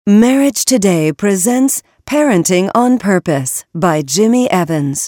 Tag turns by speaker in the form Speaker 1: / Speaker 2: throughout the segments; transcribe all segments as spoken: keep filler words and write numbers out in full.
Speaker 1: Marriage Today presents Parenting on Purpose by Jimmy Evans.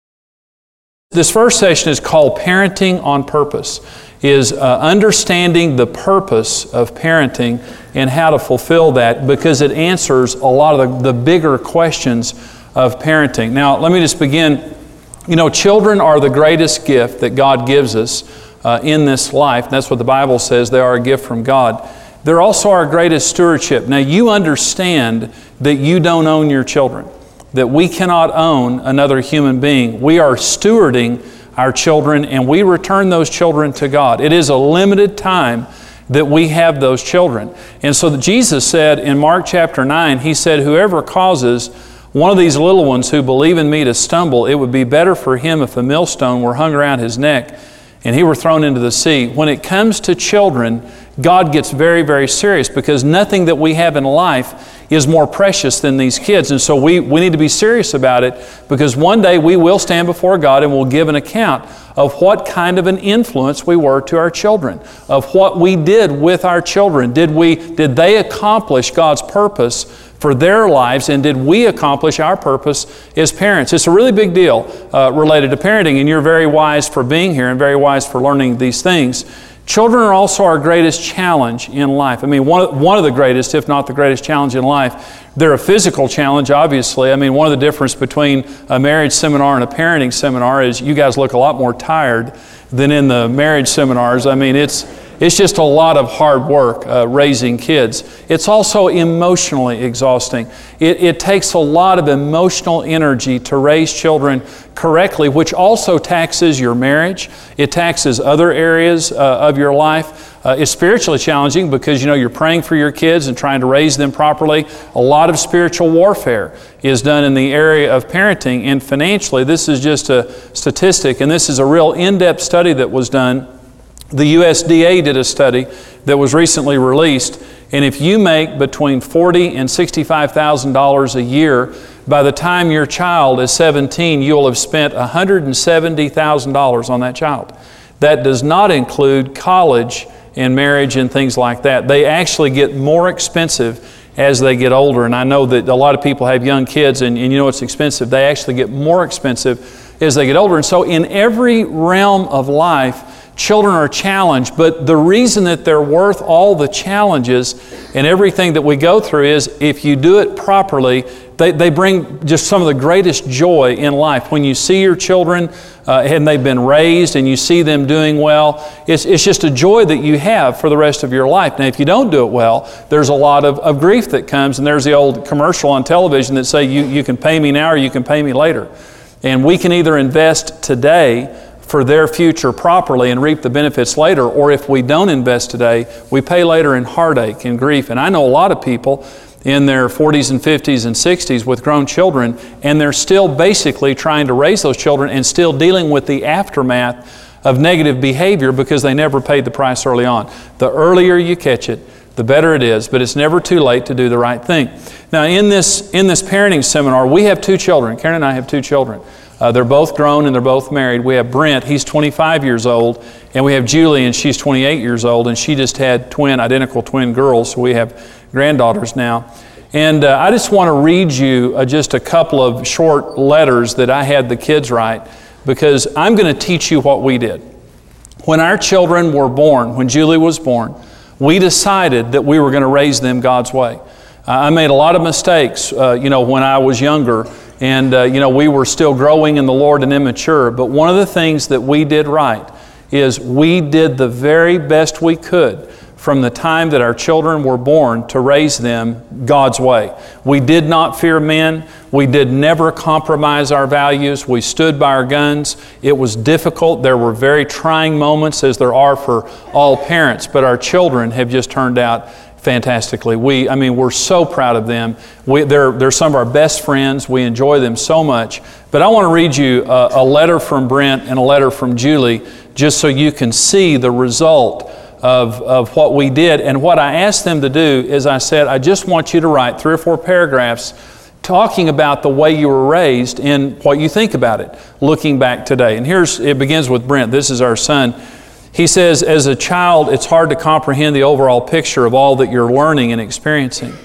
Speaker 2: This first session is called Parenting on Purpose, is uh, understanding the purpose of parenting and how to fulfill that, because it answers a lot of the, the bigger questions of parenting. Now, let me just begin. You know, children are the greatest gift that God gives us uh, in this life. That's what the Bible says. They are a gift from God. They're also our greatest stewardship. Now, you understand that you don't own your children, that we cannot own another human being. We are stewarding our children, and we return those children to God. It is a limited time that we have those children. And so Jesus said in Mark chapter nine, He said, whoever causes one of these little ones who believe in me to stumble, it would be better for him if a millstone were hung around his neck and he were thrown into the sea. When it comes to children, God gets very, very serious, because nothing that we have in life is more precious than these kids. And so we, we need to be serious about it, because one day we will stand before God and we'll give an account of what kind of an influence we were to our children, of what we did with our children. Did we, did they accomplish God's purpose for their lives, and did we accomplish our purpose as parents? It's a really big deal uh, related to parenting, and you're very wise for being here and very wise for learning these things. Children are also our greatest challenge in life. I mean, one of, one of the greatest, if not the greatest challenge in life. They're a physical challenge, obviously. I mean, one of the differences between a marriage seminar and a parenting seminar is you guys look a lot more tired than in the marriage seminars. I mean, it's It's just a lot of hard work uh, raising kids. It's also emotionally exhausting. It, it takes a lot of emotional energy to raise children correctly, which also taxes your marriage. It taxes other areas uh, of your life. Uh, it's spiritually challenging because, you know, you're praying for your kids and trying to raise them properly. A lot of spiritual warfare is done in the area of parenting. And financially, this is just a statistic, and this is a real in-depth study that was done. The U S D A did a study that was recently released, and if you make between forty thousand dollars and sixty-five thousand dollars a year, by the time your child is seventeen, you'll have spent one hundred seventy thousand dollars on that child. That does not include college and marriage and things like that. They actually get more expensive as they get older, and I know that a lot of people have young kids, and, and you know it's expensive. They actually get more expensive as they get older. And so in every realm of life, children are challenged, but the reason that they're worth all the challenges and everything that we go through is if you do it properly, they, they bring just some of the greatest joy in life. When you see your children uh, and they've been raised and you see them doing well, it's, it's just a joy that you have for the rest of your life. Now, if you don't do it well, there's a lot of, of grief that comes, and there's the old commercial on television that say you, you can pay me now or you can pay me later. And we can either invest today for their future properly and reap the benefits later, or if we don't invest today, we pay later in heartache and grief. And I know a lot of people in their forties and fifties and sixties with grown children, and they're still basically trying to raise those children and still dealing with the aftermath of negative behavior because they never paid the price early on. The earlier you catch it, the better it is, but it's never too late to do the right thing. Now, in this, in this parenting seminar, we have two children. Karen and I have two children. Uh, they're both grown and they're both married. We have Brent, he's twenty-five years old, and we have Julie, and she's twenty-eight years old, and she just had twin, identical twin girls, so we have granddaughters now. And uh, I just want to read you uh, just a couple of short letters that I had the kids write, because I'm going to teach you what we did. When our children were born, when Julie was born, we decided that we were going to raise them God's way. Uh, I made a lot of mistakes, uh, you know, when I was younger. And, uh, you know, we were still growing in the Lord and immature. But one of the things that we did right is we did the very best we could from the time that our children were born to raise them God's way. We did not fear men. We did never compromise our values. We stood by our guns. It was difficult. There were very trying moments, as there are for all parents. But our children have just turned out fantastically. We, I mean, we're so proud of them. We, they're, they're some of our best friends. We enjoy them so much. But I want to read you a, a letter from Brent and a letter from Julie, just so you can see the result of, of what we did. And what I asked them to do is I said, I just want you to write three or four paragraphs talking about the way you were raised and what you think about it, looking back today. And here's, it begins with Brent. This is our son. He says, as a child, it's hard to comprehend the overall picture of all that you're learning and experiencing.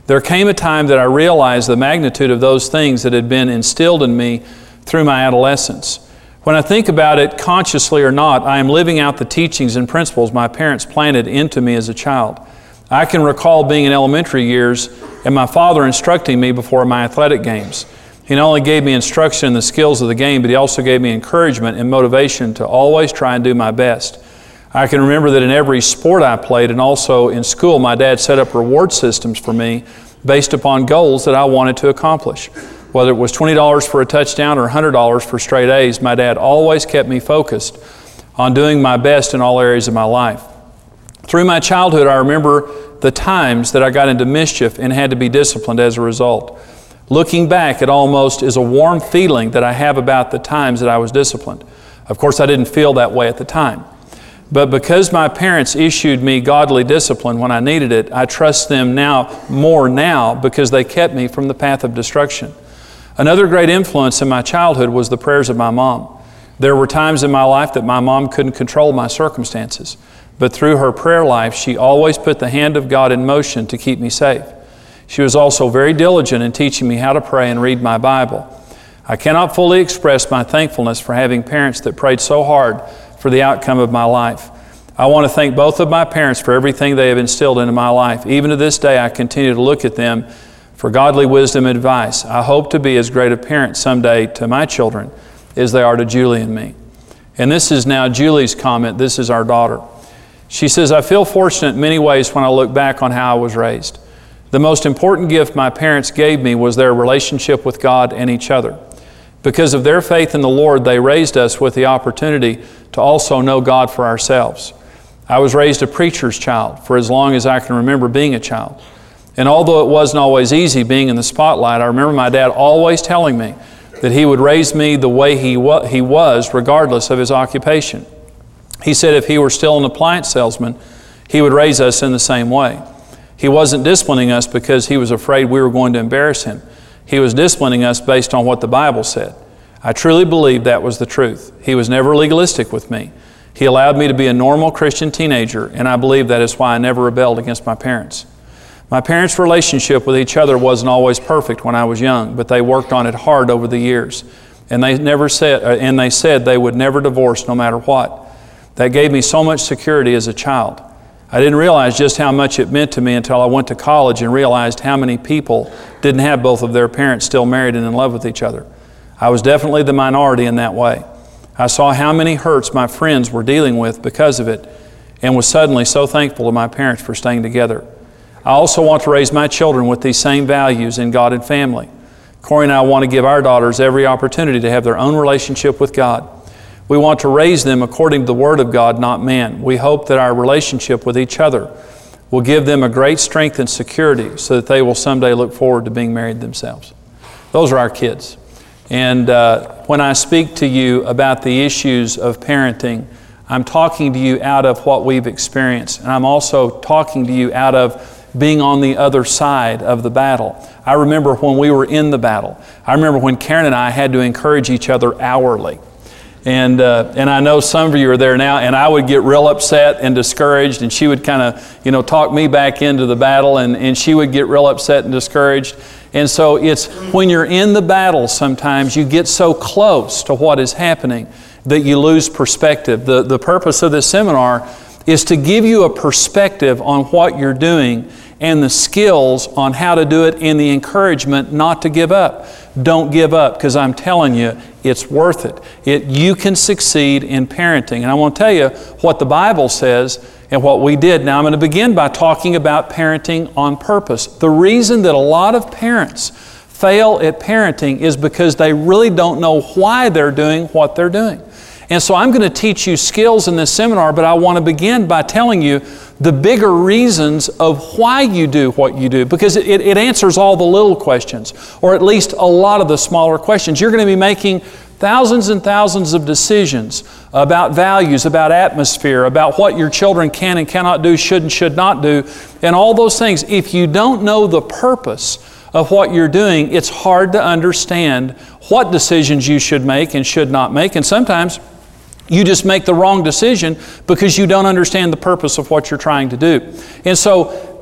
Speaker 2: There came a time that I realized the magnitude of those things that had been instilled in me through my adolescence. When I think about it, consciously or not, I am living out the teachings and principles my parents planted into me as a child. I can recall being in elementary years and my father instructing me before my athletic games. He not only gave me instruction in the skills of the game, but he also gave me encouragement and motivation to always try and do my best. I can remember that in every sport I played and also in school, my dad set up reward systems for me based upon goals that I wanted to accomplish. Whether it was twenty dollars for a touchdown or one hundred dollars for straight A's, my dad always kept me focused on doing my best in all areas of my life. Through my childhood, I remember the times that I got into mischief and had to be disciplined as a result. Looking back, it almost is a warm feeling that I have about the times that I was disciplined. Of course, I didn't feel that way at the time. But because my parents issued me godly discipline when I needed it, I trust them now more now because they kept me from the path of destruction. Another great influence in my childhood was the prayers of my mom. There were times in my life that my mom couldn't control my circumstances, but through her prayer life, she always put the hand of God in motion to keep me safe. She was also very diligent in teaching me how to pray and read my Bible. I cannot fully express my thankfulness for having parents that prayed so hard for the outcome of my life. I want to thank both of my parents for everything they have instilled into my life. Even to this day, I continue to look at them for godly wisdom and advice. I hope to be as great a parent someday to my children as they are to Julie and me. And this is now Julie's comment. This is our daughter. She says, I feel fortunate in many ways when I look back on how I was raised. The most important gift my parents gave me was their relationship with God and each other. Because of their faith in the Lord, they raised us with the opportunity to also know God for ourselves. I was raised a preacher's child for as long as I can remember being a child. And although it wasn't always easy being in the spotlight, I remember my dad always telling me that he would raise me the way he, wa- he was regardless of his occupation. He said if he were still an appliance salesman, he would raise us in the same way. He wasn't disciplining us because he was afraid we were going to embarrass him. He was disciplining us based on what the Bible said. I truly believe that was the truth. He was never legalistic with me. He allowed me to be a normal Christian teenager, and I believe that is why I never rebelled against my parents. My parents' relationship with each other wasn't always perfect when I was young, but they worked on it hard over the years. And they never said, and they said they would never divorce no matter what. That gave me so much security as a child. I didn't realize just how much it meant to me until I went to college and realized how many people didn't have both of their parents still married and in love with each other. I was definitely the minority in that way. I saw how many hurts my friends were dealing with because of it and was suddenly so thankful to my parents for staying together. I also want to raise my children with these same values in God and family. Corey and I want to give our daughters every opportunity to have their own relationship with God. We want to raise them according to the Word of God, not man. We hope that our relationship with each other will give them a great strength and security so that they will someday look forward to being married themselves. Those are our kids. And uh, when I speak to you about the issues of parenting, I'm talking to you out of what we've experienced. And I'm also talking to you out of being on the other side of the battle. I remember when we were in the battle. I remember when Karen and I had to encourage each other hourly. And uh, and I know some of you are there now, and I would get real upset and discouraged, and she would kind of, you know, talk me back into the battle, and, and she would get real upset and discouraged. And so it's when you're in the battle, sometimes you get so close to what is happening that you lose perspective. The, the purpose of this seminar is to give you a perspective on what you're doing and the skills on how to do it and the encouragement not to give up. Don't give up, because I'm telling you, it's worth it. It. You can succeed in parenting. And I want to tell you what the Bible says and what we did. Now I'm going to begin by talking about parenting on purpose. The reason that a lot of parents fail at parenting is because they really don't know why they're doing what they're doing. And so I'm going to teach you skills in this seminar, but I want to begin by telling you the bigger reasons of why you do what you do, because it, it answers all the little questions, or at least a lot of the smaller questions. You're going to be making thousands and thousands of decisions about values, about atmosphere, about what your children can and cannot do, should and should not do, and all those things. If you don't know the purpose of what you're doing, it's hard to understand what decisions you should make and should not make. And sometimes you just make the wrong decision because you don't understand the purpose of what you're trying to do. And so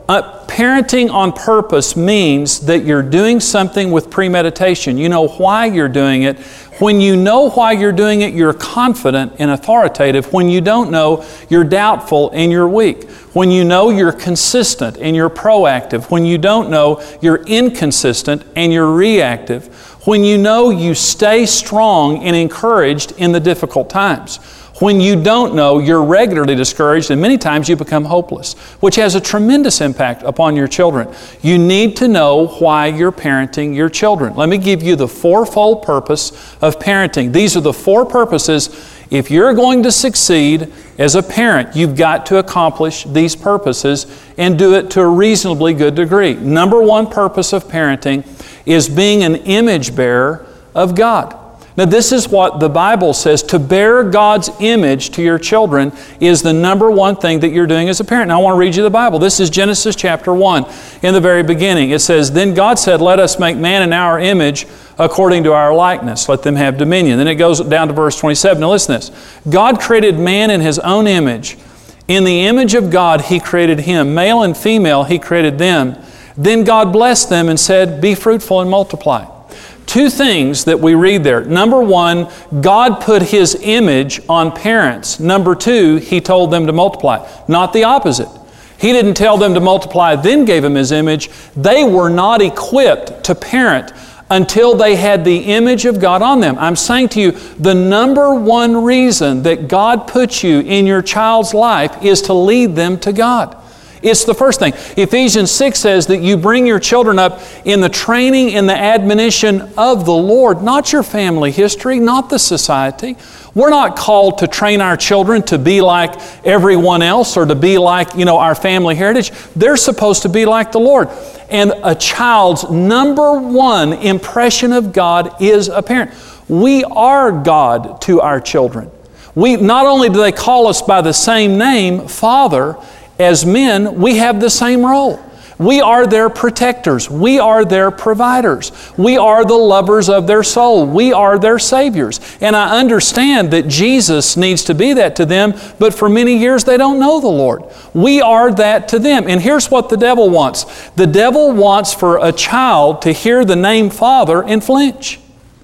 Speaker 2: uh, parenting on purpose means that you're doing something with premeditation. You know why you're doing it. When you know why you're doing it, you're confident and authoritative. When you don't know, you're doubtful and you're weak. When you know, you're consistent and you're proactive. When you don't know, you're inconsistent and you're reactive. When you know, you stay strong and encouraged in the difficult times. When you don't know, you're regularly discouraged and many times you become hopeless, which has a tremendous impact upon your children. You need to know why you're parenting your children. Let me give you the fourfold purpose of parenting. These are the four purposes. If you're going to succeed as a parent, you've got to accomplish these purposes and do it to a reasonably good degree. Number one purpose of parenting is being an image bearer of God. Now, this is what the Bible says. To bear God's image to your children is the number one thing that you're doing as a parent. Now, I want to read you the Bible. This is Genesis chapter one. In the very beginning, it says, "Then God said, let us make man in our image according to our likeness. Let them have dominion." Then it goes down to verse twenty-seven. Now, listen to this. "God created man in His own image. In the image of God, He created him. Male and female, He created them. Then God blessed them and said, be fruitful and multiply." Two things that we read there. Number one, God put His image on parents. Number two, He told them to multiply. Not the opposite. He didn't tell them to multiply, then gave them His image. They were not equipped to parent until they had the image of God on them. I'm saying to you, the number one reason that God puts you in your child's life is to lead them to God. It's the first thing. Ephesians six says that you bring your children up in the training and the admonition of the Lord, not your family history, not the society. We're not called to train our children to be like everyone else or to be like, you know, our family heritage. They're supposed to be like the Lord. And a child's number one impression of God is a parent. We are God to our children. We not only do they call us by the same name, Father, as men, we have the same role. We are their protectors. We are their providers. We are the lovers of their soul. We are their saviors. And I understand that Jesus needs to be that to them, but for many years they don't know the Lord. We are that to them. And here's what the devil wants. The devil wants for a child to hear the name Father and flinch.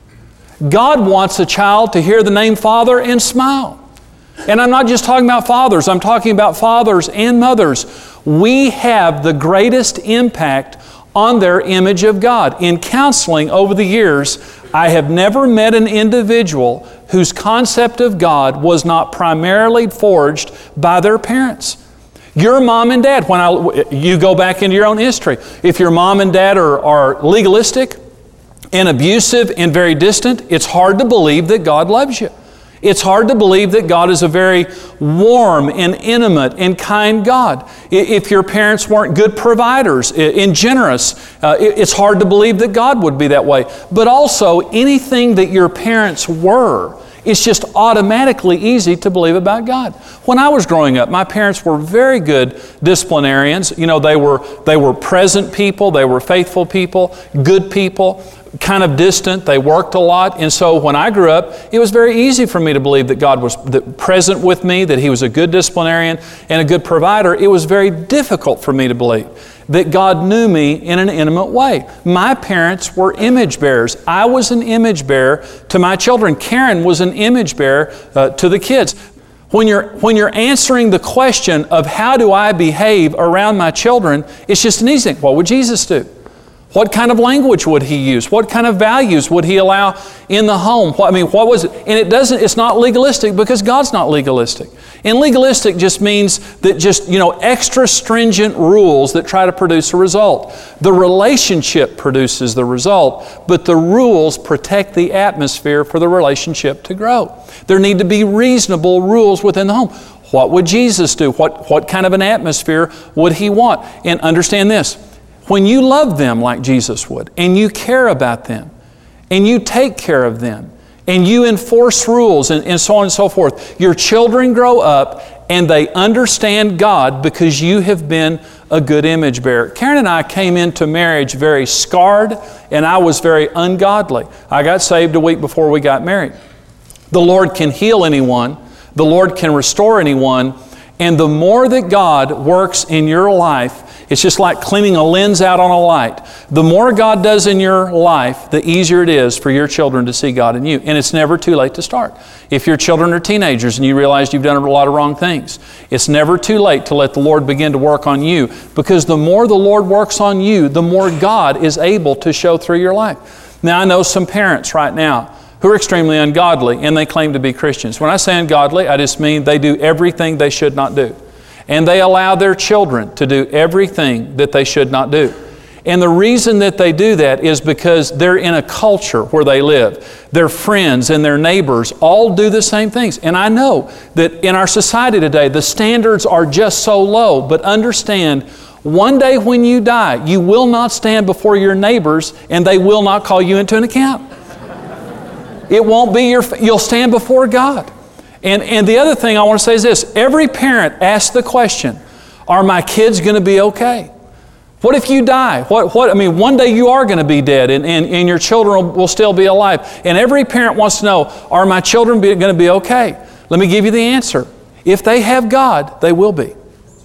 Speaker 2: God wants a child to hear the name Father and smile. And I'm not just talking about fathers, I'm talking about fathers and mothers. We have the greatest impact on their image of God. In counseling over the years, I have never met an individual whose concept of God was not primarily forged by their parents. Your mom and dad, when I, you go back into your own history, if your mom and dad are, are legalistic and abusive and very distant, it's hard to believe that God loves you. It's hard to believe that God is a very warm and intimate and kind God. If your parents weren't good providers and generous, uh, it's hard to believe that God would be that way. But also, anything that your parents were, it's just automatically easy to believe about God. When I was growing up, my parents were very good disciplinarians. You know, they were, they were present people, they were faithful people, good people, kind of distant. They worked a lot. And so when I grew up, it was very easy for me to believe that God was present with me, that He was a good disciplinarian and a good provider. It was very difficult for me to believe that God knew me in an intimate way. My parents were image bearers. I was an image bearer to my children. Karen was an image bearer uh, to the kids. When you're, when you're answering the question of how do I behave around my children, it's just an easy thing. What would Jesus do? What kind of language would He use? What kind of values would He allow in the home? What, I mean, what was it? And it doesn't, it's not legalistic because God's not legalistic. And legalistic just means that just, you know, extra stringent rules that try to produce a result. The relationship produces the result, but the rules protect the atmosphere for the relationship to grow. There need to be reasonable rules within the home. What would Jesus do? What, what kind of an atmosphere would He want? And understand this. When you love them like Jesus would, and you care about them, and you take care of them, and you enforce rules, and, and so on and so forth, your children grow up and they understand God because you have been a good image bearer. Karen and I came into marriage very scarred, and I was very ungodly. I got saved a week before we got married. The Lord can heal anyone. The Lord can restore anyone. And the more that God works in your life, it's just like cleaning a lens out on a light. The more God does in your life, the easier it is for your children to see God in you. And it's never too late to start. If your children are teenagers and you realize you've done a lot of wrong things, it's never too late to let the Lord begin to work on you, because the more the Lord works on you, the more God is able to show through your life. Now, I know some parents right now who are extremely ungodly, and they claim to be Christians. When I say ungodly, I just mean they do everything they should not do. And they allow their children to do everything that they should not do. And the reason that they do that is because they're in a culture where they live. Their friends and their neighbors all do the same things. And I know that in our society today, the standards are just so low. But understand, one day when you die, you will not stand before your neighbors and they will not call you into an account. It won't be your, you'll stand before God. And, and the other thing I want to say is this. Every parent asks the question, are my kids going to be okay? What if you die? What, what, I mean, one day you are going to be dead and, and, and your children will still be alive. And every parent wants to know, are my children going to be okay? Let me give you the answer. If they have God, they will be.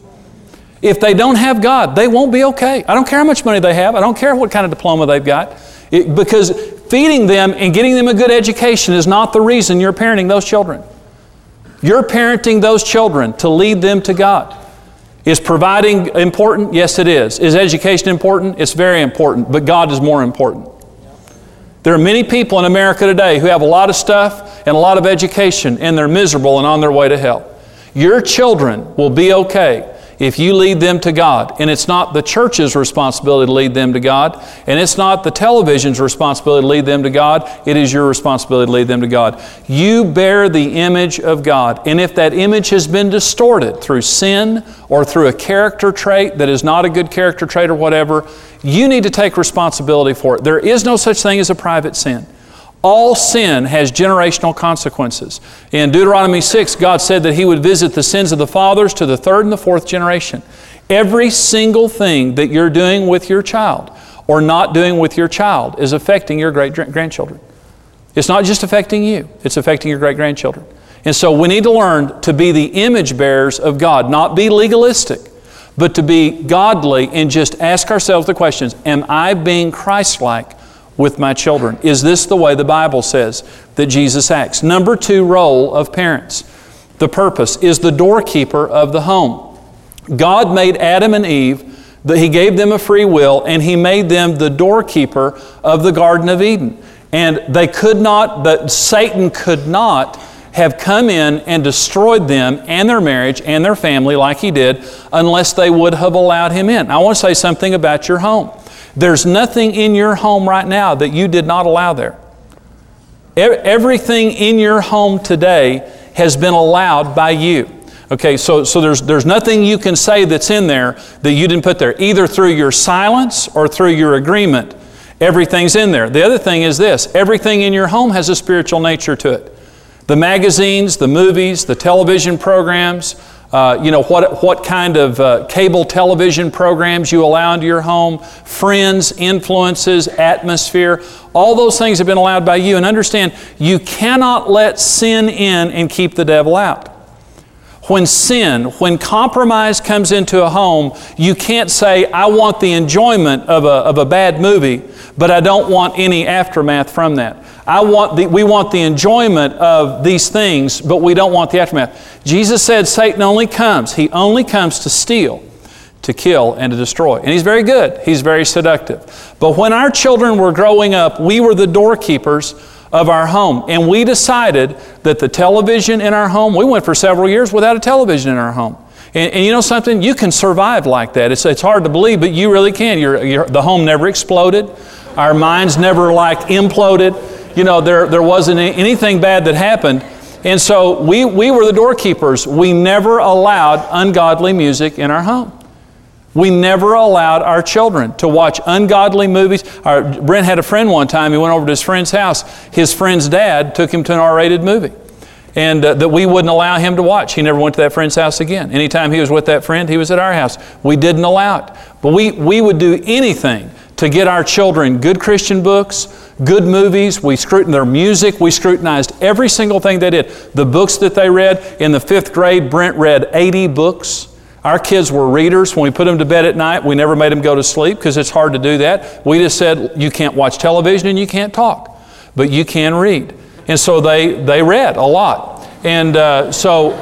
Speaker 2: If they don't have God, they won't be okay. I don't care how much money they have. I don't care what kind of diploma they've got. It, because feeding them and getting them a good education is not the reason you're parenting those children. You're parenting those children to lead them to God. Is providing important? Yes, it is. Is education important? It's very important, but God is more important. There are many people in America today who have a lot of stuff and a lot of education, and they're miserable and on their way to hell. Your children will be okay if you lead them to God. And it's not the church's responsibility to lead them to God. And it's not the television's responsibility to lead them to God. It is your responsibility to lead them to God. You bear the image of God. And if that image has been distorted through sin or through a character trait that is not a good character trait or whatever, you need to take responsibility for it. There is no such thing as a private sin. All sin has generational consequences. In Deuteronomy six, God said that He would visit the sins of the fathers to the third and the fourth generation. Every single thing that you're doing with your child or not doing with your child is affecting your great-grandchildren. It's not just affecting you, it's affecting your great-grandchildren. And so we need to learn to be the image bearers of God, not be legalistic, but to be godly and just ask ourselves the questions, am I being Christ-like with my children? Is this the way the Bible says that Jesus acts? Number two role of parents. The purpose is the doorkeeper of the home. God made Adam and Eve, that He gave them a free will, and He made them the doorkeeper of the Garden of Eden. And they could not, that Satan could not have come in and destroyed them and their marriage and their family like he did unless they would have allowed him in. I want to say something about your home. There's nothing in your home right now that you did not allow there. Everything in your home today has been allowed by you. Okay, so, so there's, there's nothing you can say that's in there that you didn't put there, either through your silence or through your agreement. Everything's in there. The other thing is this, everything in your home has a spiritual nature to it. The magazines, the movies, the television programs, uh, you know, what, what kind of uh, cable television programs you allow into your home, friends, influences, atmosphere, all those things have been allowed by you. And understand, you cannot let sin in and keep the devil out. When sin, when compromise comes into a home, you can't say, I want the enjoyment of a, of a bad movie, but I don't want any aftermath from that. I want the, we want the enjoyment of these things, but we don't want the aftermath. Jesus said Satan only comes. He only comes to steal, to kill, and to destroy. And he's very good. He's very seductive. But when our children were growing up, we were the doorkeepers of our home. And we decided that the television in our home, we went for several years without a television in our home. And, and you know something? You can survive like that. It's, it's hard to believe, but you really can. You're, you're, the home never exploded. Our minds never like imploded. You know, there, there wasn't anything bad that happened. And so we, we were the doorkeepers. We never allowed ungodly music in our home. We never allowed our children to watch ungodly movies. Our, Brent had a friend one time, he went over to his friend's house. His friend's dad took him to an R rated movie. And uh, that we wouldn't allow him to watch. He never went to that friend's house again. Anytime he was with that friend, he was at our house. We didn't allow it. But we, we would do anything to to get our children good Christian books, good movies. We scrutinized their music. We scrutinized every single thing they did. The books that they read. In the fifth grade, Brent read eighty books. Our kids were readers. When we put them to bed at night, we never made them go to sleep because it's hard to do that. We just said, you can't watch television and you can't talk, but you can read. And so they, they read a lot. And uh, so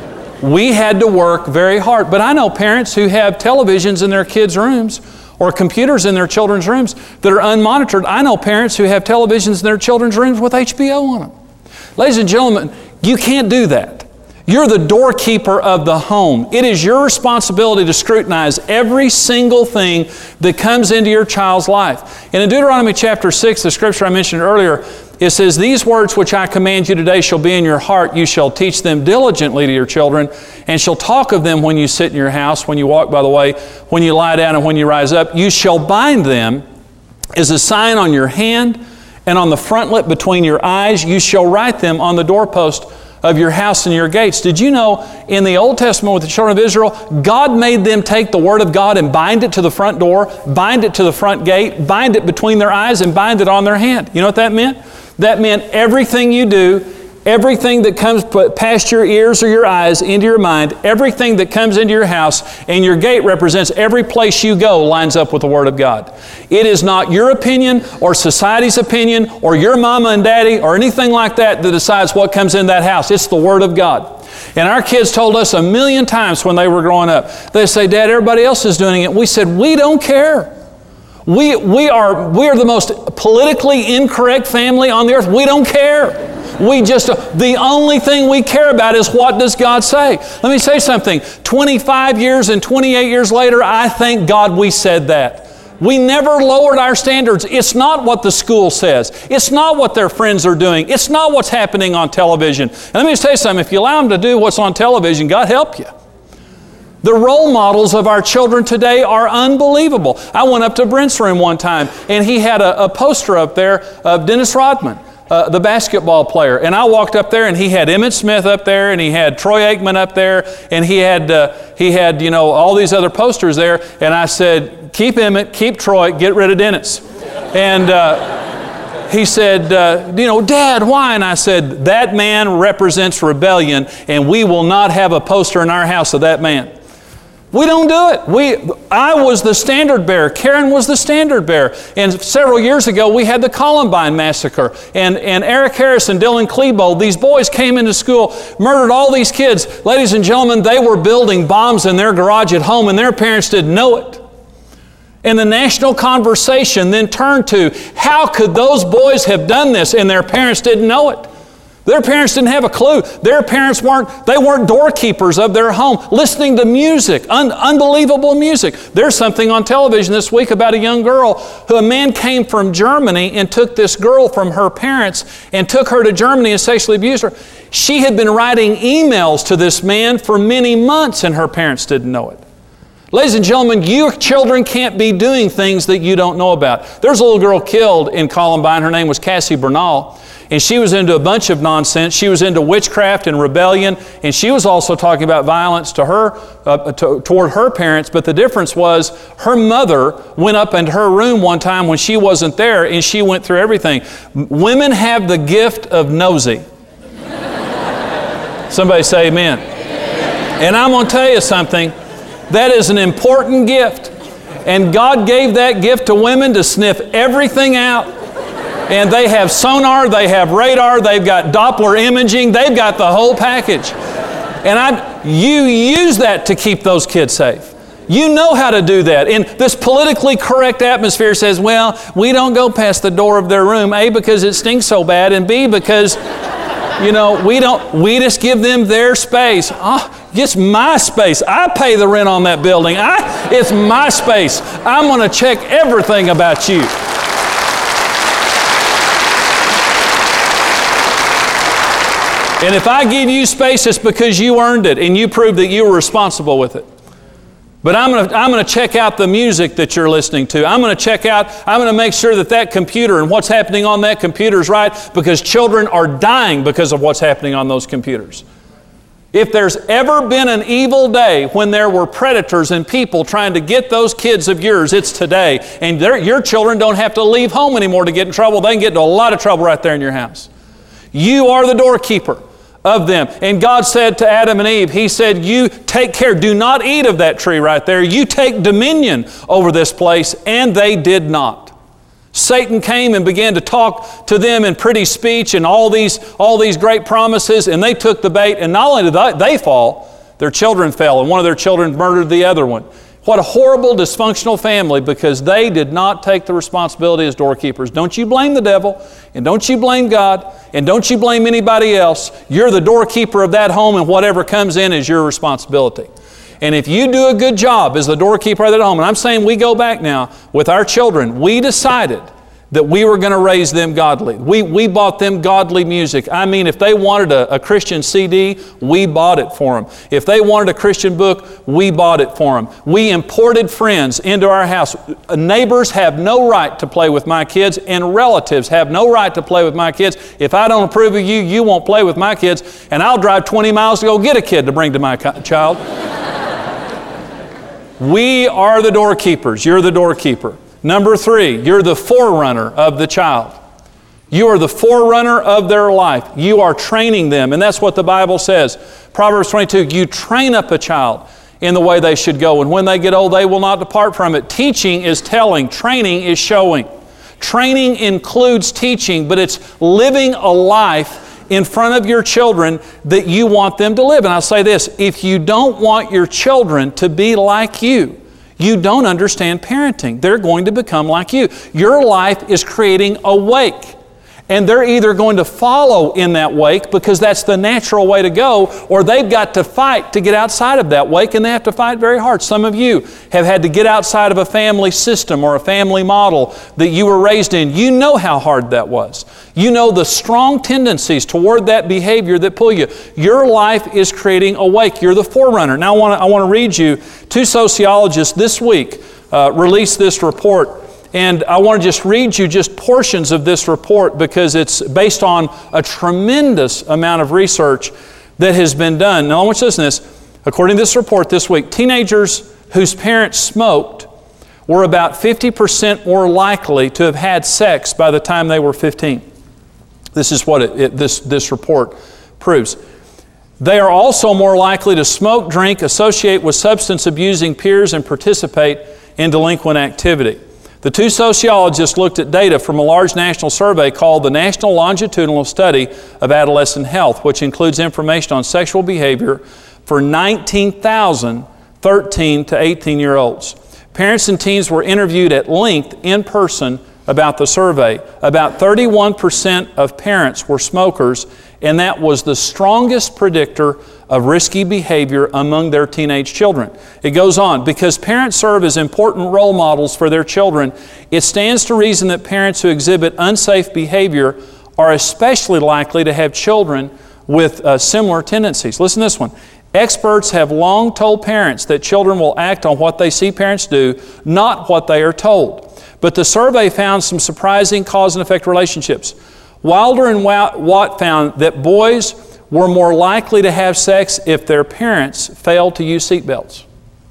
Speaker 2: we had to work very hard. But I know parents who have televisions in their kids' rooms or computers in their children's rooms that are unmonitored. I know parents who have televisions in their children's rooms with H B O on them. Ladies and gentlemen, you can't do that. You're the doorkeeper of the home. It is your responsibility to scrutinize every single thing that comes into your child's life. And in Deuteronomy chapter six, the scripture I mentioned earlier, it says, these words which I command you today shall be in your heart. You shall teach them diligently to your children, and shall talk of them when you sit in your house, when you walk by the way, when you lie down, and when you rise up. You shall bind them as a sign on your hand, and on the frontlet between your eyes. You shall write them on the doorpost of your house and your gates. Did you know in the Old Testament with the children of Israel, God made them take the Word of God and bind it to the front door, bind it to the front gate, bind it between their eyes, and bind it on their hand. You know what that meant? That meant everything you do, everything that comes past your ears or your eyes into your mind, everything that comes into your house, and your gate represents every place you go lines up with the Word of God. It is not your opinion or society's opinion or your mama and daddy or anything like that that decides what comes in that house. It's the Word of God. And our kids told us a million times when they were growing up, they say, Dad, everybody else is doing it. We said, we don't care. We, we, are, we are the most politically incorrect family on the earth. We don't care. We just, the only thing we care about is what does God say. Let me say something. twenty-five years and twenty-eight years later, I thank God we said that. We never lowered our standards. It's not what the school says. It's not what their friends are doing. It's not what's happening on television. And let me say something. If you allow them to do what's on television, God help you. The role models of our children today are unbelievable. I went up to Brent's room one time, and he had a, a poster up there of Dennis Rodman, uh, the basketball player. And I walked up there, and he had Emmitt Smith up there, and he had Troy Aikman up there, and he had, uh, he had, you know, all these other posters there. And I said, keep Emmitt, keep Troy, get rid of Dennis. And uh, he said, uh, you know, Dad, why? And I said, that man represents rebellion, and we will not have a poster in our house of that man. We don't do it. We, I was the standard bearer. Karen was the standard bearer. And several years ago, we had the Columbine massacre. And, and Eric Harris and Dylan Klebold, these boys came into school, murdered all these kids. Ladies and gentlemen, they were building bombs in their garage at home, and their parents didn't know it. And the national conversation then turned to, how could those boys have done this? And their parents didn't know it. Their parents didn't have a clue. Their parents weren't, they weren't doorkeepers of their home, listening to music, un, unbelievable music. There's something on television this week about a young girl who a man came from Germany and took this girl from her parents and took her to Germany and sexually abused her. She had been writing emails to this man for many months and her parents didn't know it. Ladies and gentlemen, your children can't be doing things that you don't know about. There's a little girl killed in Columbine. Her name was Cassie Bernal. And she was into a bunch of nonsense. She was into witchcraft and rebellion. And she was also talking about violence to her, uh, to, toward her parents. But the difference was her mother went up into her room one time when she wasn't there and she went through everything. Women have the gift of nosy. Somebody say amen. And I'm going to tell you something. That is an important gift. And God gave that gift to women to sniff everything out. And they have sonar, they have radar, they've got Doppler imaging, they've got the whole package. And I, you use that to keep those kids safe. You know how to do that. And this politically correct atmosphere says, well, we don't go past the door of their room, A, because it stinks so bad, and B, because, you know, we don't, we just give them their space. Oh, it's my space. I pay the rent on that building. I, it's my space. I'm going to check everything about you. And if I give you space, it's because you earned it and you proved that you were responsible with it. But I'm going to I'm going to check out the music that you're listening to. I'm going to check out, I'm going to make sure that that computer and what's happening on that computer is right, because children are dying because of what's happening on those computers. If there's ever been an evil day when there were predators and people trying to get those kids of yours, it's today. And your children don't have to leave home anymore to get in trouble. They can get into a lot of trouble right there in your house. You are the doorkeeper of them. And God said to Adam and Eve, He said, you take care, do not eat of that tree right there. You take dominion over this place. And they did not. Satan came and began to talk to them in pretty speech and all these, all these great promises, and they took the bait, and not only did they fall, their children fell, and one of their children murdered the other one. What a horrible, dysfunctional family, because they did not take the responsibility as doorkeepers. Don't you blame the devil, and don't you blame God, and don't you blame anybody else. You're the doorkeeper of that home, and whatever comes in is your responsibility. And if you do a good job as the doorkeeper of that home, and I'm saying we go back now with our children, we decided that we were going to raise them godly. We, we bought them godly music. I mean, if they wanted a, a Christian C D, we bought it for them. If they wanted a Christian book, we bought it for them. We imported friends into our house. Neighbors have no right to play with my kids, and relatives have no right to play with my kids. If I don't approve of you, you won't play with my kids, and I'll drive twenty miles to go get a kid to bring to my child. We are the doorkeepers. You're the doorkeeper. Number three, you're the forerunner of the child. You are the forerunner of their life. You are training them, and that's what the Bible says. Proverbs twenty-two, you train up a child in the way they should go, and when they get old, they will not depart from it. Teaching is telling. Training is showing. Training includes teaching, but it's living a life in front of your children that you want them to live. And I'll say this, if you don't want your children to be like you, you don't understand parenting. They're going to become like you. Your life is creating a wake. And they're either going to follow in that wake because that's the natural way to go, or they've got to fight to get outside of that wake, and they have to fight very hard. Some of you have had to get outside of a family system or a family model that you were raised in. You know how hard that was. You know the strong tendencies toward that behavior that pull you. Your life is creating a wake. You're the forerunner. Now I want to, I want to read you, two sociologists this week uh, released this report. And I want to just read you just portions of this report because it's based on a tremendous amount of research that has been done. Now I want you to listen to this. According to this report this week, teenagers whose parents smoked were about fifty percent more likely to have had sex by the time they were fifteen. This is what it, it, this, this report proves. They are also more likely to smoke, drink, associate with substance-abusing peers, and participate in delinquent activity. The two sociologists looked at data from a large national survey called the National Longitudinal Study of Adolescent Health, which includes information on sexual behavior for nineteen thousand thirteen to eighteen-year-olds. Parents and teens were interviewed at length in person about the survey. About thirty-one percent of parents were smokers, and that was the strongest predictor of risky behavior among their teenage children. It goes on, because parents serve as important role models for their children, it stands to reason that parents who exhibit unsafe behavior are especially likely to have children with uh, similar tendencies. Listen to this one. Experts have long told parents that children will act on what they see parents do, not what they are told. But the survey found some surprising cause and effect relationships. Wilder and Watt found that boys were more likely to have sex if their parents failed to use seatbelts.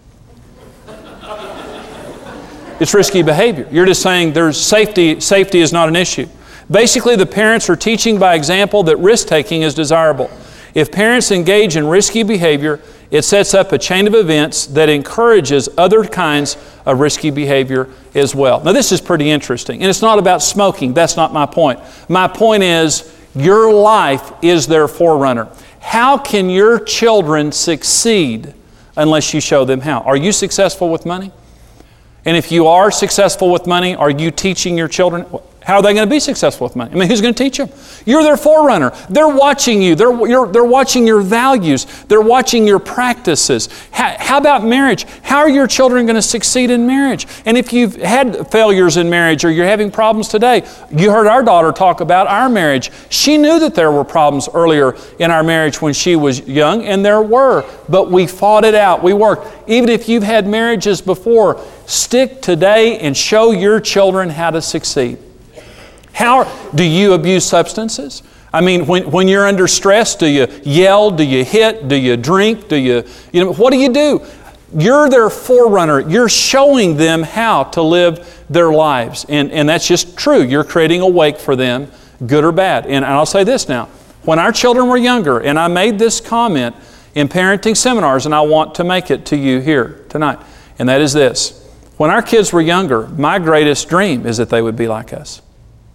Speaker 2: It's risky behavior. You're just saying there's safety, safety is not an issue. Basically, the parents are teaching by example that risk-taking is desirable. If parents engage in risky behavior, it sets up a chain of events that encourages other kinds of risky behavior as well. Now, this is pretty interesting. And it's not about smoking. That's not my point. My point is, your life is their forerunner. How can your children succeed unless you show them how? Are you successful with money? And if you are successful with money, are you teaching your children? How are they going to be successful with money? I mean, who's going to teach them? You're their forerunner. They're watching you. They're, you're, they're watching your values. They're watching your practices. How, how about marriage? How are your children going to succeed in marriage? And if you've had failures in marriage or you're having problems today, you heard our daughter talk about our marriage. She knew that there were problems earlier in our marriage when she was young, and there were, but we fought it out. We worked. Even if you've had marriages before, stick today and show your children how to succeed. How do you abuse substances? I mean, when, when you're under stress, do you yell? Do you hit? Do you drink? Do you, you know, what do you do? You're their forerunner. You're showing them how to live their lives. And, and that's just true. You're creating a wake for them, good or bad. And, and I'll say this now. When our children were younger, and I made this comment in parenting seminars, and I want to make it to you here tonight, and that is this. When our kids were younger, my greatest dream is that they would be like us.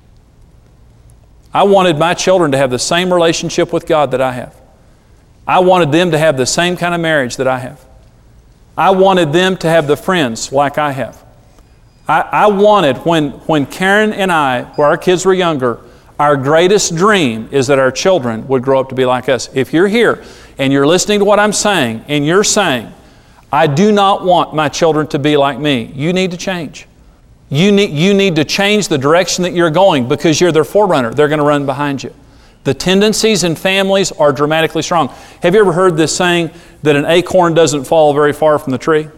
Speaker 2: I wanted my children to have the same relationship with God that I have. I wanted them to have the same kind of marriage that I have. I wanted them to have the friends like I have. I, I wanted, when, when Karen and I, when our kids were younger, our greatest dream is that our children would grow up to be like us. If you're here and you're listening to what I'm saying, and you're saying, I do not want my children to be like me, you need to change. You need, you need to change the direction that you're going because you're their forerunner. They're going to run behind you. The tendencies in families are dramatically strong. Have you ever heard this saying that an acorn doesn't fall very far from the tree?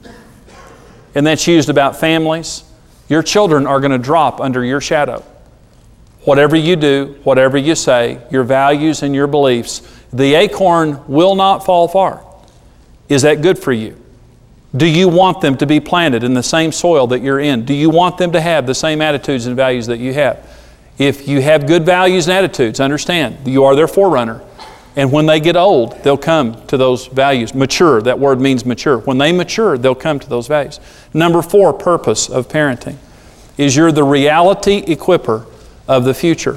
Speaker 2: And that's used about families. Your children are going to drop under your shadow. Whatever you do, whatever you say, your values and your beliefs, the acorn will not fall far. Is that good for you? Do you want them to be planted in the same soil that you're in? Do you want them to have the same attitudes and values that you have? If you have good values and attitudes, understand, you are their forerunner. And when they get old, they'll come to those values. Mature, that word means mature. When they mature, they'll come to those values. Number four, purpose of parenting is you're the reality equiper of the future.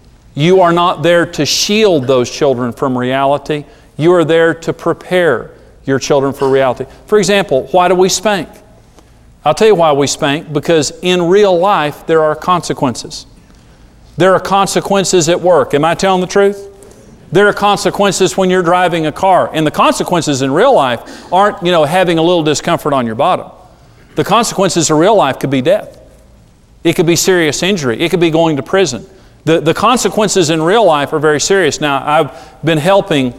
Speaker 2: You are not there to shield those children from reality. You are there to prepare your children for reality. For example, why do we spank? I'll tell you why we spank. Because in real life, there are consequences. There are consequences at work. Am I telling the truth? There are consequences when you're driving a car. And the consequences in real life aren't, you know, having a little discomfort on your bottom. The consequences of real life could be death. It could be serious injury. It could be going to prison. The, the consequences in real life are very serious. Now, I've been helping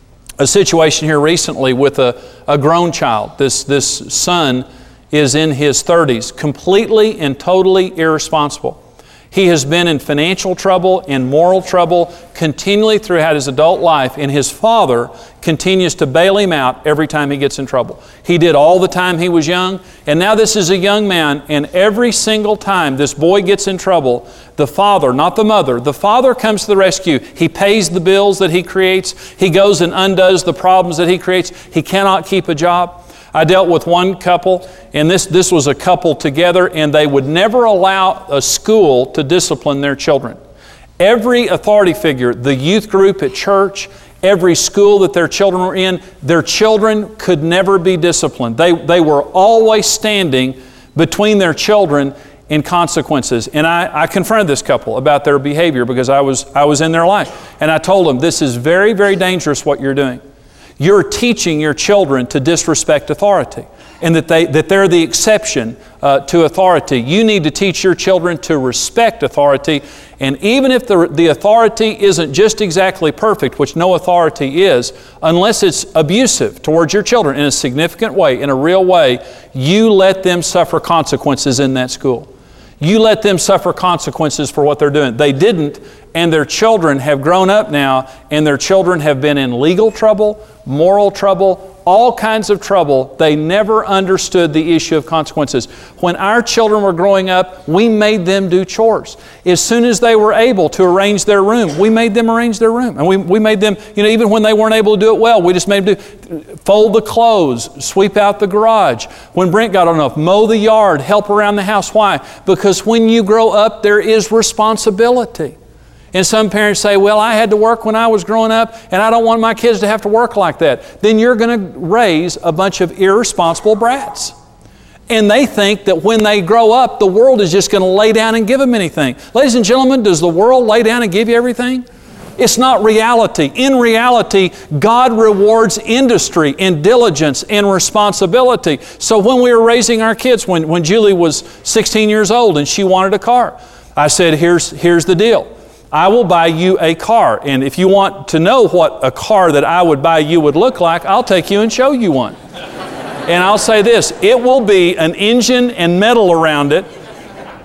Speaker 2: a situation here recently with a, a grown child. This, this son is in his thirties, completely and totally irresponsible. He has been in financial trouble, in moral trouble, continually throughout his adult life, and his father continues to bail him out every time he gets in trouble. He did all the time he was young, and now this is a young man, and every single time this boy gets in trouble, the father, not the mother, the father comes to the rescue. He pays the bills that he creates. He goes and undoes the problems that he creates. He cannot keep a job. I dealt with one couple, and this, this was a couple together, and they would never allow a school to discipline their children. Every authority figure, the youth group at church, every school that their children were in, their children could never be disciplined. They, they were always standing between their children and consequences. And I, I confronted this couple about their behavior because I was, I was in their life. And I told them, this is very, very dangerous what you're doing. You're teaching your children to disrespect authority and that, they, that they're the exception uh, to authority. You need to teach your children to respect authority, and even if the, the authority isn't just exactly perfect, which no authority is, unless it's abusive towards your children in a significant way, in a real way, you let them suffer consequences in that school. You let them suffer consequences for what they're doing. They didn't, and their children have grown up now, and their children have been in legal trouble, moral trouble, all kinds of trouble. They never understood the issue of consequences. When our children were growing up, we made them do chores. As soon as they were able to arrange their room, we made them arrange their room. And we, we made them, you know, even when they weren't able to do it well, we just made them do, fold the clothes, sweep out the garage. When Brent got old enough, mow the yard, help around the house. Why? Because when you grow up, there is responsibility. And some parents say, well, I had to work when I was growing up, and I don't want my kids to have to work like that. Then you're going to raise a bunch of irresponsible brats. And they think that when they grow up, the world is just going to lay down and give them anything. Ladies and gentlemen, does the world lay down and give you everything? It's not reality. In reality, God rewards industry and diligence and responsibility. So when we were raising our kids, when, when Julie was sixteen years old and she wanted a car, I said, here's, here's the deal. I will buy you a car. And if you want to know what a car that I would buy you would look like, I'll take you and show you one. And I'll say this, it will be an engine and metal around it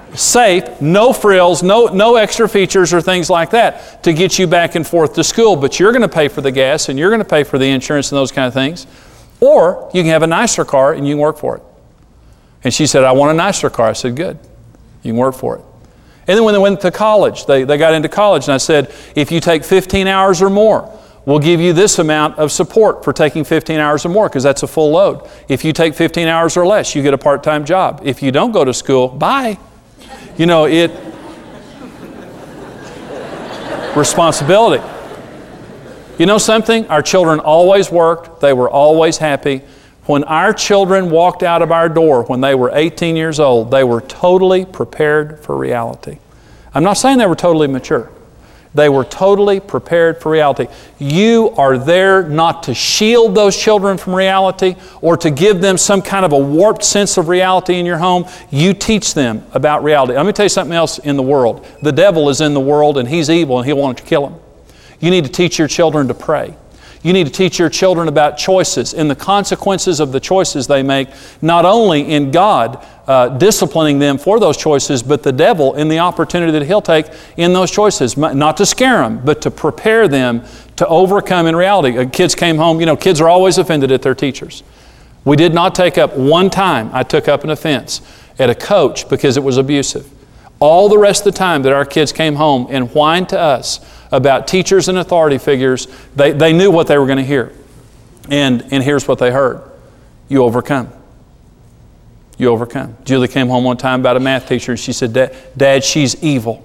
Speaker 2: safe, no frills, no, no extra features or things like that to get you back and forth to school. But you're going to pay for the gas and you're going to pay for the insurance and those kind of things. Or you can have a nicer car and you can work for it. And she said, I want a nicer car. I said, good. You can work for it. And then when they went to college, they, they got into college, and I said, if you take fifteen hours or more, we'll give you this amount of support for taking fifteen hours or more, because that's a full load. If you take fifteen hours or less, you get a part-time job. If you don't go to school, bye. You know, it... responsibility. You know something? Our children always worked. They were always happy. When our children walked out of our door when they were eighteen years old, they were totally prepared for reality. I'm not saying they were totally mature. They were totally prepared for reality. You are there not to shield those children from reality or to give them some kind of a warped sense of reality in your home. You teach them about reality. Let me tell you something else in the world. The devil is in the world and he's evil and he'll want to kill them. You need to teach your children to pray. You need to teach your children about choices and the consequences of the choices they make, not only in God uh, disciplining them for those choices, but the devil in the opportunity that he'll take in those choices. Not to scare them, but to prepare them to overcome in reality. Uh, kids came home, you know, kids are always offended at their teachers. We did not take up one time, I took up an offense at a coach because it was abusive. All the rest of the time that our kids came home and whined to us about teachers and authority figures, they, they knew what they were going to hear. And, and here's what they heard. You overcome. You overcome. Julie came home one time about a math teacher and she said, Dad, Dad she's evil.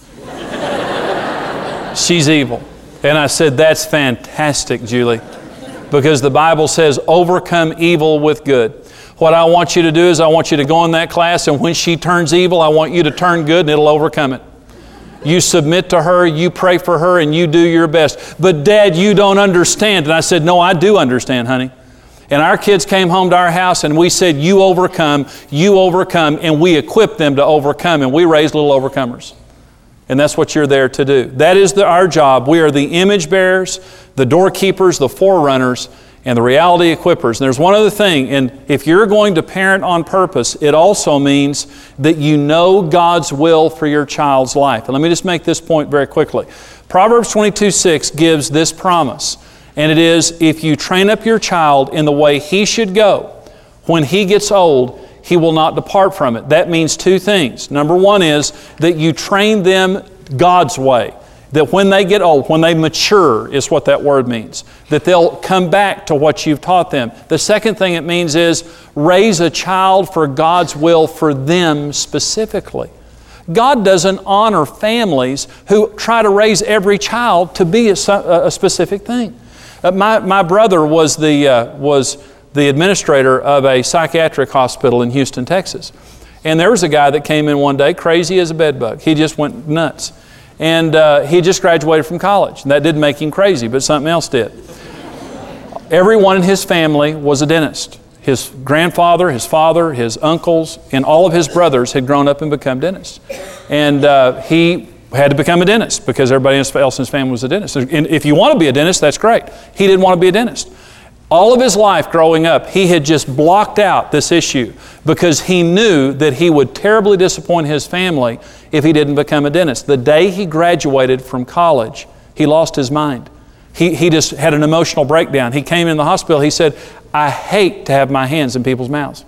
Speaker 2: She's evil. And I said, that's fantastic, Julie, because the Bible says overcome evil with good. What I want you to do is I want you to go in that class, and when she turns evil, I want you to turn good and it'll overcome it. You submit to her, you pray for her, and you do your best. But Dad, you don't understand. And I said, no, I do understand, honey. And our kids came home to our house and we said, you overcome, you overcome, and we equipped them to overcome, and we raised little overcomers. And that's what you're there to do. That is the, our job. We are the image bearers, the doorkeepers, the forerunners, and the reality equippers. And there's one other thing, and if you're going to parent on purpose, it also means that you know God's will for your child's life. And let me just make this point very quickly. Proverbs twenty-two six gives this promise, and it is, if you train up your child in the way he should go, when he gets old, he will not depart from it. That means two things. Number one is that you train them God's way. That when they get old, when they mature, is what that word means. That they'll come back to what you've taught them. The second thing it means is raise a child for God's will for them specifically. God doesn't honor families who try to raise every child to be a, a specific thing. Uh, my, my brother was the, uh, was the administrator of a psychiatric hospital in Houston, Texas. And there was a guy that came in one day crazy as a bedbug. He just went nuts. And uh, he just graduated from college. And that didn't make him crazy, but something else did. Everyone in his family was a dentist. His grandfather, his father, his uncles, and all of his brothers had grown up and become dentists. And uh, he had to become a dentist because everybody else in his family was a dentist. And if you want to be a dentist, that's great. He didn't want to be a dentist. All of his life growing up, he had just blocked out this issue because he knew that he would terribly disappoint his family if he didn't become a dentist. The day he graduated from college, he lost his mind. He, he just had an emotional breakdown. He came in the hospital, he said, I hate to have my hands in people's mouths.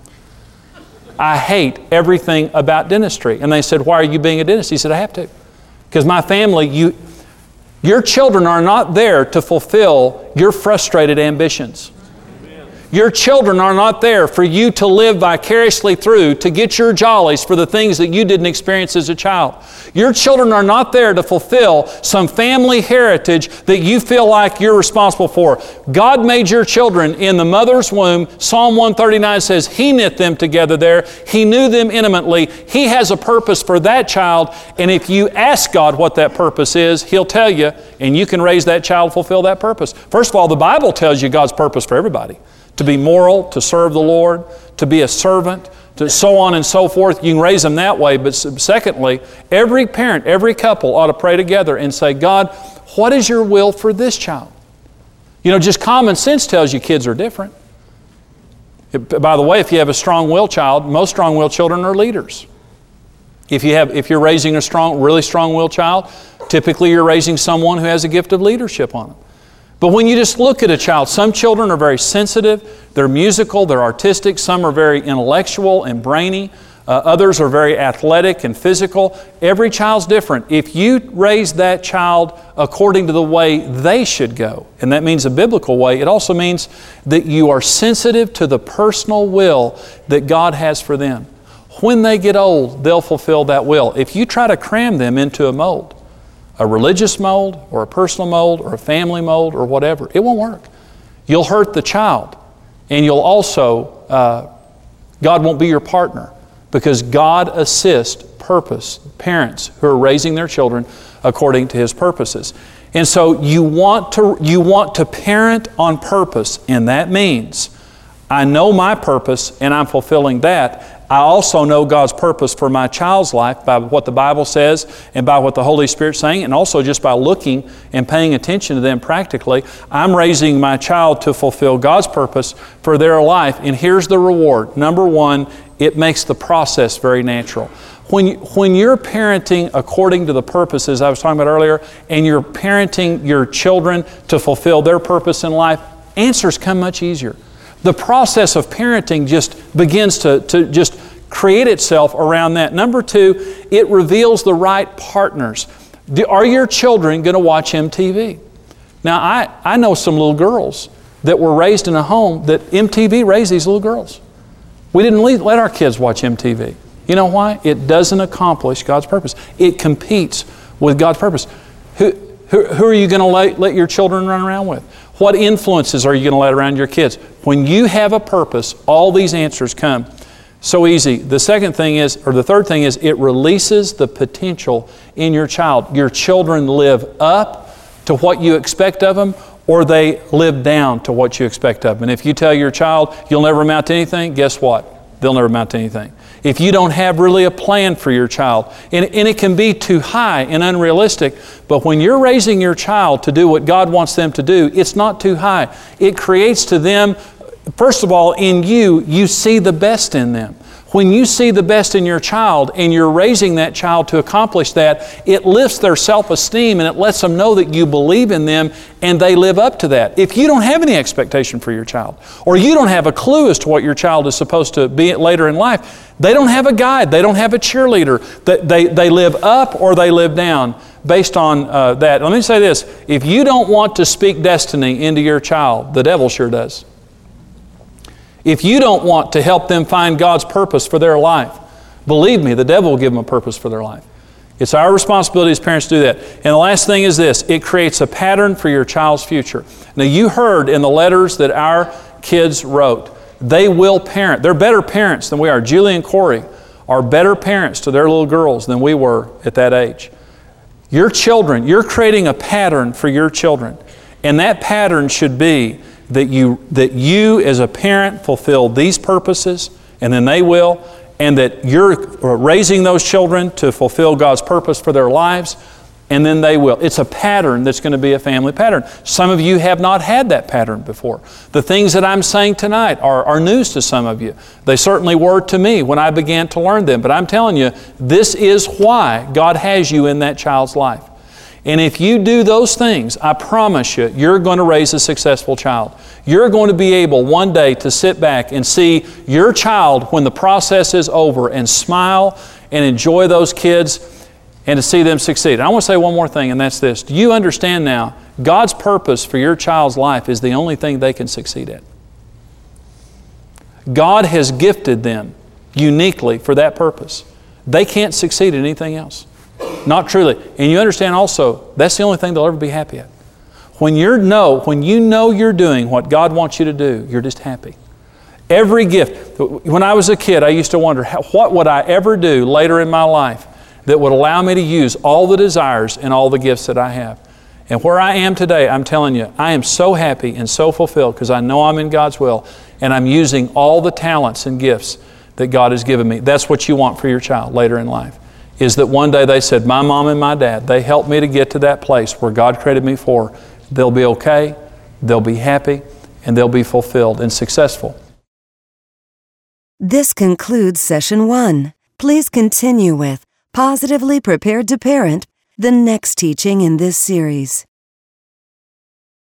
Speaker 2: I hate everything about dentistry. And they said, why are you being a dentist? He said, I have to. Because my family, you... Your children are not there to fulfill your frustrated ambitions. Your children are not there for you to live vicariously through to get your jollies for the things that you didn't experience as a child. Your children are not there to fulfill some family heritage that you feel like you're responsible for. God made your children in the mother's womb. Psalm one thirty-nine says He knit them together there. He knew them intimately. He has a purpose for that child, and if you ask God what that purpose is, He'll tell you, and you can raise that child, fulfill that purpose. First of all, the Bible tells you God's purpose for everybody. To be moral, to serve the Lord, to be a servant, to so on and so forth. You can raise them that way. But secondly, every parent, every couple ought to pray together and say, God, what is your will for this child? You know, just common sense tells you kids are different. It, by the way, if you have a strong-willed child, most strong-willed children are leaders. If you have, if you're raising a strong, really strong-willed child, typically you're raising someone who has a gift of leadership on them. But when you just look at a child, some children are very sensitive, they're musical, they're artistic, some are very intellectual and brainy, uh, others are very athletic and physical. Every child's different. If you raise that child according to the way they should go, and that means a biblical way, it also means that you are sensitive to the personal will that God has for them. When they get old, they'll fulfill that will. If you try to cram them into a mold, a religious mold or a personal mold or a family mold or whatever, it won't work. You'll hurt the child, and you'll also, uh, God won't be your partner, because God assists purpose, parents who are raising their children according to His purposes. And so you want to, you want to parent on purpose, and that means I know my purpose and I'm fulfilling that. I also know God's purpose for my child's life by what the Bible says and by what the Holy Spirit's saying, and also just by looking and paying attention to them practically. I'm raising my child to fulfill God's purpose for their life, and here's the reward. Number one, it makes the process very natural. When, you, when you're parenting according to the purposes I was talking about earlier, and you're parenting your children to fulfill their purpose in life, answers come much easier. The process of parenting just begins to, to just create itself around that. Number two, it reveals the right partners. Do, are your children going to watch M T V? Now, I, I know some little girls that were raised in a home that M T V raised these little girls. We didn't leave, let our kids watch M T V. You know why? It doesn't accomplish God's purpose. It competes with God's purpose. Who, who, who are you going to let, let your children run around with? What influences are you going to let around your kids? When you have a purpose, all these answers come. So easy. The second thing is, or the third thing is, it releases the potential in your child. Your children live up to what you expect of them, or they live down to what you expect of them. And if you tell your child you'll never amount to anything, guess what? They'll never amount to anything. If you don't have really a plan for your child, and, and it can be too high and unrealistic, but when you're raising your child to do what God wants them to do, it's not too high. It creates to them, first of all, in you, you see the best in them. When you see the best in your child and you're raising that child to accomplish that, it lifts their self-esteem and it lets them know that you believe in them and they live up to that. If you don't have any expectation for your child, or you don't have a clue as to what your child is supposed to be later in life, they don't have a guide, they don't have a cheerleader. They, they live up or they live down based on uh, that. Let me say this, if you don't want to speak destiny into your child, the devil sure does. If you don't want to help them find God's purpose for their life, believe me, the devil will give them a purpose for their life. It's our responsibility as parents to do that. And the last thing is this, it creates a pattern for your child's future. Now you heard in the letters that our kids wrote, they will parent. They're better parents than we are. Julie and Corey are better parents to their little girls than we were at that age. Your children, you're creating a pattern for your children. And that pattern should be that you, that you as a parent fulfill these purposes, and then they will, and that you're raising those children to fulfill God's purpose for their lives, and then they will. It's a pattern that's going to be a family pattern. Some of you have not had that pattern before. The things that I'm saying tonight are, are news to some of you. They certainly were to me when I began to learn them, but I'm telling you, this is why God has you in that child's life. And if you do those things, I promise you, you're going to raise a successful child. You're going to be able one day to sit back and see your child when the process is over and smile and enjoy those kids and to see them succeed. And I want to say one more thing, and that's this. Do you understand now, God's purpose for your child's life is the only thing they can succeed at. God has gifted them uniquely for that purpose. They can't succeed at anything else. Not truly. And you understand also, that's the only thing they'll ever be happy at. When you know, when you know you're doing what God wants you to do, you're just happy. Every gift. When I was a kid, I used to wonder, how, what would I ever do later in my life that would allow me to use all the desires and all the gifts that I have? And where I am today, I'm telling you, I am so happy and so fulfilled because I know I'm in God's will and I'm using all the talents and gifts that God has given me. That's what you want for your child later in life. Is that one day they said, my mom and my dad, they helped me to get to that place where God created me for. They'll be okay, they'll be happy, and they'll be fulfilled and successful.
Speaker 1: This concludes session one. Please continue with positively prepared to parent the next teaching in this series.